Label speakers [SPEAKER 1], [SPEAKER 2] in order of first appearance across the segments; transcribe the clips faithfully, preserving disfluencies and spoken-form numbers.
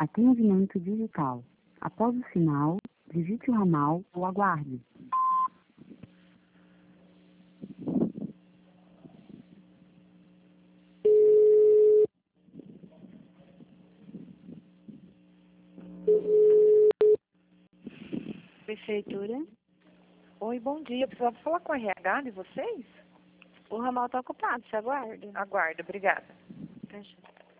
[SPEAKER 1] Atendimento digital. Após o sinal, digite o ramal ou aguarde.
[SPEAKER 2] Prefeitura.
[SPEAKER 3] Oi, bom dia. Eu precisava falar com o R H de vocês?
[SPEAKER 2] O ramal está ocupado, você aguarda.
[SPEAKER 3] Aguardo, obrigada.
[SPEAKER 2] Fecha.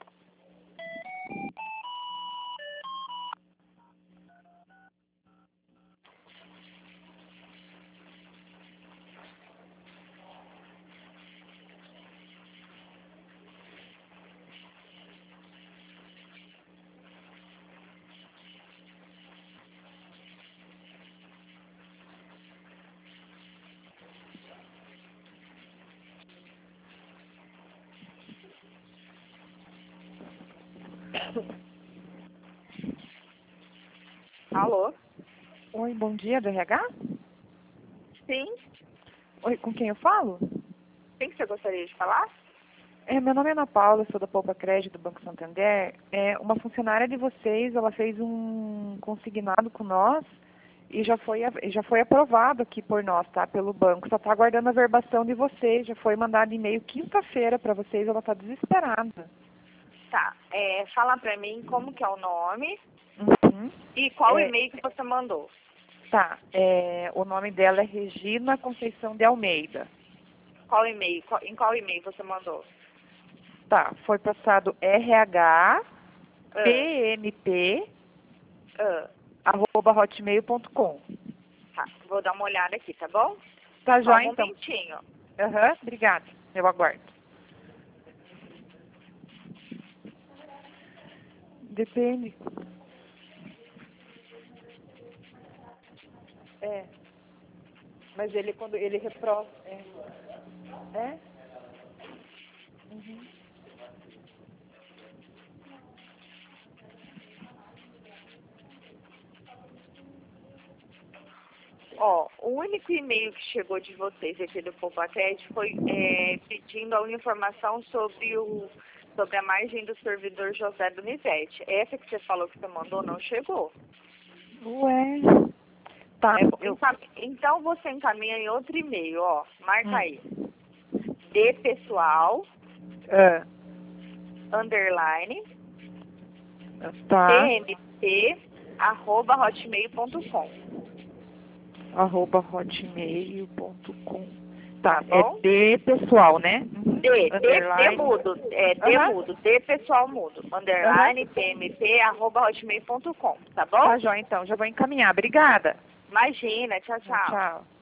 [SPEAKER 4] Alô?
[SPEAKER 3] Oi, bom dia, do R H?
[SPEAKER 4] Sim?
[SPEAKER 3] Oi, com quem eu falo?
[SPEAKER 4] Quem que você gostaria de falar?
[SPEAKER 3] É, meu nome é Ana Paula, sou da Poupa Crédito do Banco Santander. É, uma funcionária de vocês, ela fez um consignado com nós e já foi, já foi aprovado aqui por nós, tá? Pelo banco. Só está aguardando a verbação de vocês. Já foi mandado e-mail quinta-feira para vocês, ela está desesperada.
[SPEAKER 4] Tá, é, fala pra mim como que é o nome
[SPEAKER 3] Uhum.
[SPEAKER 4] e qual
[SPEAKER 3] É,
[SPEAKER 4] e-mail que você mandou.
[SPEAKER 3] Tá, é, o nome dela é Regina Conceição de Almeida.
[SPEAKER 4] Qual e-mail? Qual- em qual e-mail você mandou?
[SPEAKER 3] Tá, foi passado R H
[SPEAKER 4] Ah,
[SPEAKER 3] P M P
[SPEAKER 4] ah,
[SPEAKER 3] arroba hotmail ponto com.
[SPEAKER 4] tá, vou dar uma olhada aqui, tá bom?
[SPEAKER 3] Tá
[SPEAKER 4] Só
[SPEAKER 3] joia,
[SPEAKER 4] um
[SPEAKER 3] então.
[SPEAKER 4] momentinho.
[SPEAKER 3] Aham, obrigada. Eu aguardo. Depende. É. Mas ele quando ele reprova. É? É? Uhum.
[SPEAKER 4] Ó, o único e-mail que chegou de vocês aqui do Poupaquete foi é, pedindo alguma informação sobre o sobre a margem do servidor José Donizete. Essa que você falou que você mandou não chegou.
[SPEAKER 3] Ué. Tá,
[SPEAKER 4] É,
[SPEAKER 3] eu.
[SPEAKER 4] encam- então você encaminha em outro e-mail, ó. Marca
[SPEAKER 3] Hum.
[SPEAKER 4] aí. De pessoal,
[SPEAKER 3] É.
[SPEAKER 4] underline,
[SPEAKER 3] Tá.
[SPEAKER 4] tmt, arroba hotmail ponto com.
[SPEAKER 3] Arroba hotmail ponto com. Tá,
[SPEAKER 4] Tá bom?
[SPEAKER 3] é de pessoal, né? Uhum.
[SPEAKER 4] D, D, D
[SPEAKER 3] Underline.
[SPEAKER 4] mudo, é D
[SPEAKER 3] Aham.
[SPEAKER 4] mudo, D pessoal mudo, underline, tmt, arroba hotmail ponto com, tá bom?
[SPEAKER 3] Tá joia, então. Já vou encaminhar. Obrigada.
[SPEAKER 4] Imagina, tchau, tchau.
[SPEAKER 3] Tchau.